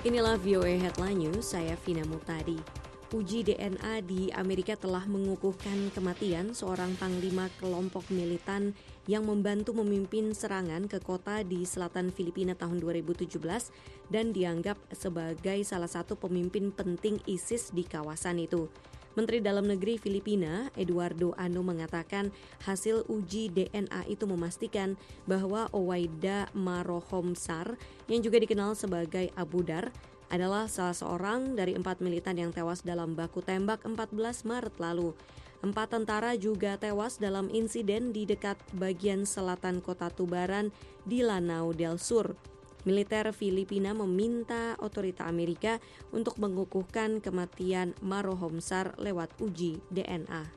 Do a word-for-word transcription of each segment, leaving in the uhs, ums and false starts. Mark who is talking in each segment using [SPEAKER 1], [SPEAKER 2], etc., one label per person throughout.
[SPEAKER 1] Inilah V O A Headline News, saya Vina Mutadi. Uji D N A di Amerika telah mengukuhkan kematian seorang panglima kelompok militan yang membantu memimpin serangan ke kota di selatan Filipina tahun dua ribu tujuh belas dan dianggap sebagai salah satu pemimpin penting ISIS di kawasan itu. Menteri Dalam Negeri Filipina, Eduardo Ano, mengatakan hasil uji D N A itu memastikan bahwa Owaida Marohomsar, yang juga dikenal sebagai Abu Dar, adalah salah seorang dari empat militan yang tewas dalam baku tembak empat belas Maret lalu. Empat tentara juga tewas dalam insiden di dekat bagian selatan kota Tubaran di Lanao del Sur. Militer Filipina meminta otoritas Amerika untuk mengukuhkan kematian Marohomsar lewat uji D N A.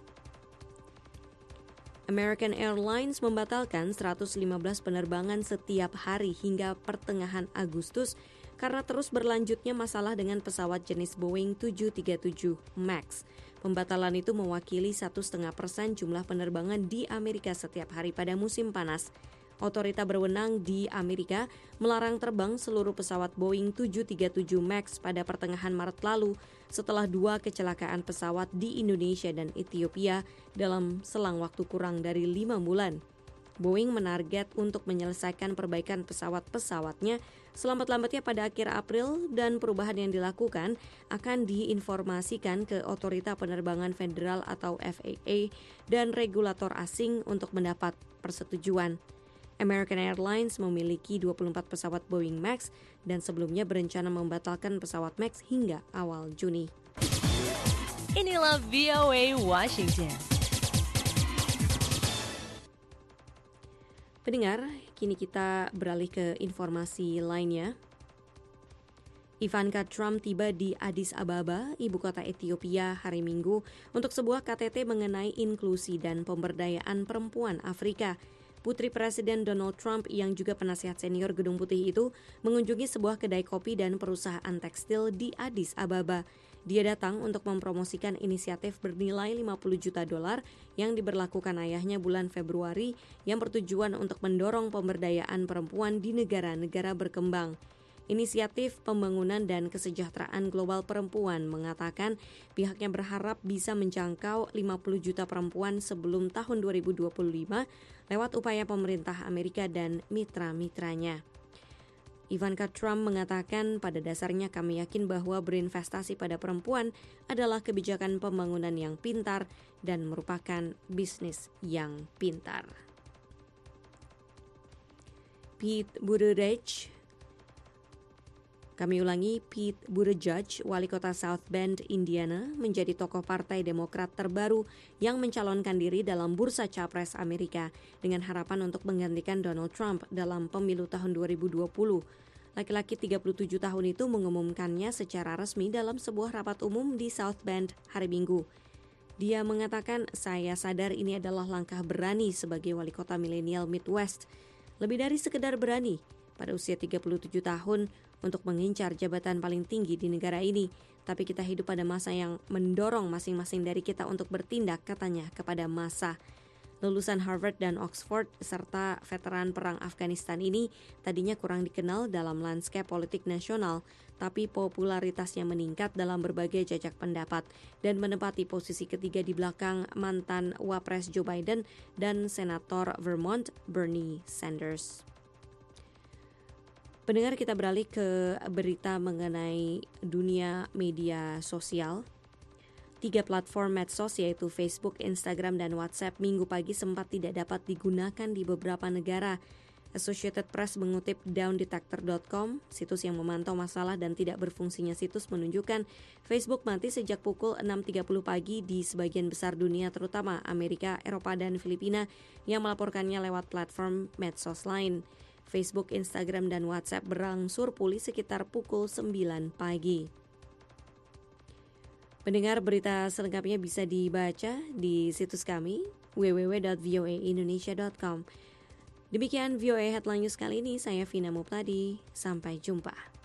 [SPEAKER 1] American Airlines membatalkan seratus lima belas penerbangan setiap hari hingga pertengahan Agustus karena terus berlanjutnya masalah dengan pesawat jenis Boeing tujuh tiga tujuh Max. Pembatalan itu mewakili satu koma lima persen jumlah penerbangan di Amerika setiap hari pada musim panas. Otorita berwenang di Amerika melarang terbang seluruh pesawat Boeing tujuh tiga tujuh Max pada pertengahan Maret lalu setelah dua kecelakaan pesawat di Indonesia dan Ethiopia dalam selang waktu kurang dari lima bulan. Boeing menarget untuk menyelesaikan perbaikan pesawat-pesawatnya selambat-lambatnya pada akhir April, dan perubahan yang dilakukan akan diinformasikan ke Otorita Penerbangan Federal atau F A A dan regulator asing untuk mendapat persetujuan. American Airlines memiliki dua puluh empat pesawat Boeing Max dan sebelumnya berencana membatalkan pesawat Max hingga awal Juni.
[SPEAKER 2] Inilah V O A Washington.
[SPEAKER 1] Pendengar, kini kita beralih ke informasi lainnya. Ivanka Trump tiba di Addis Ababa, ibu kota Ethiopia, hari Minggu untuk sebuah K T T mengenai inklusi dan pemberdayaan perempuan Afrika. Putri Presiden Donald Trump yang juga penasihat senior Gedung Putih itu mengunjungi sebuah kedai kopi dan perusahaan tekstil di Addis Ababa. Dia datang untuk mempromosikan inisiatif bernilai lima puluh juta dolar yang diberlakukan ayahnya bulan Februari yang bertujuan untuk mendorong pemberdayaan perempuan di negara-negara berkembang. Inisiatif Pembangunan dan Kesejahteraan Global Perempuan mengatakan pihaknya berharap bisa menjangkau lima puluh juta perempuan sebelum tahun dua ribu dua puluh lima lewat upaya pemerintah Amerika dan mitra-mitranya. Ivanka Trump mengatakan pada dasarnya kami yakin bahwa berinvestasi pada perempuan adalah kebijakan pembangunan yang pintar dan merupakan bisnis yang pintar. Pete Buttigieg Kami ulangi, Pete Buttigieg, wali kota South Bend, Indiana, menjadi tokoh Partai Demokrat terbaru yang mencalonkan diri dalam bursa capres Amerika dengan harapan untuk menggantikan Donald Trump dalam pemilu tahun dua ribu dua puluh. Laki-laki tiga puluh tujuh tahun itu mengumumkannya secara resmi dalam sebuah rapat umum di South Bend hari Minggu. Dia mengatakan, saya sadar ini adalah langkah berani sebagai wali kota milenial Midwest. Lebih dari sekedar berani, pada usia tiga puluh tujuh tahun untuk mengincar jabatan paling tinggi di negara ini. Tapi kita hidup pada masa yang mendorong masing-masing dari kita untuk bertindak, katanya, kepada masa. Lulusan Harvard dan Oxford serta veteran perang Afghanistan ini tadinya kurang dikenal dalam lanskap politik nasional, tapi popularitasnya meningkat dalam berbagai jajak pendapat dan menempati posisi ketiga di belakang mantan Wapres Joe Biden dan Senator Vermont Bernie Sanders. Pendengar, kita beralih ke berita mengenai dunia media sosial. Tiga platform medsos yaitu Facebook, Instagram, dan WhatsApp minggu pagi sempat tidak dapat digunakan di beberapa negara. Associated Press mengutip down detector dot com, situs yang memantau masalah dan tidak berfungsinya situs, menunjukkan Facebook mati sejak pukul enam tiga puluh pagi di sebagian besar dunia, terutama Amerika, Eropa, dan Filipina yang melaporkannya lewat platform medsos lain. Facebook, Instagram, dan WhatsApp berangsur pulih sekitar pukul sembilan pagi. Pendengar, berita selengkapnya bisa dibaca di situs kami w w w dot v o a indonesia dot com. Demikian V O A Headline News kali ini, saya Vina Mutadi. Sampai jumpa.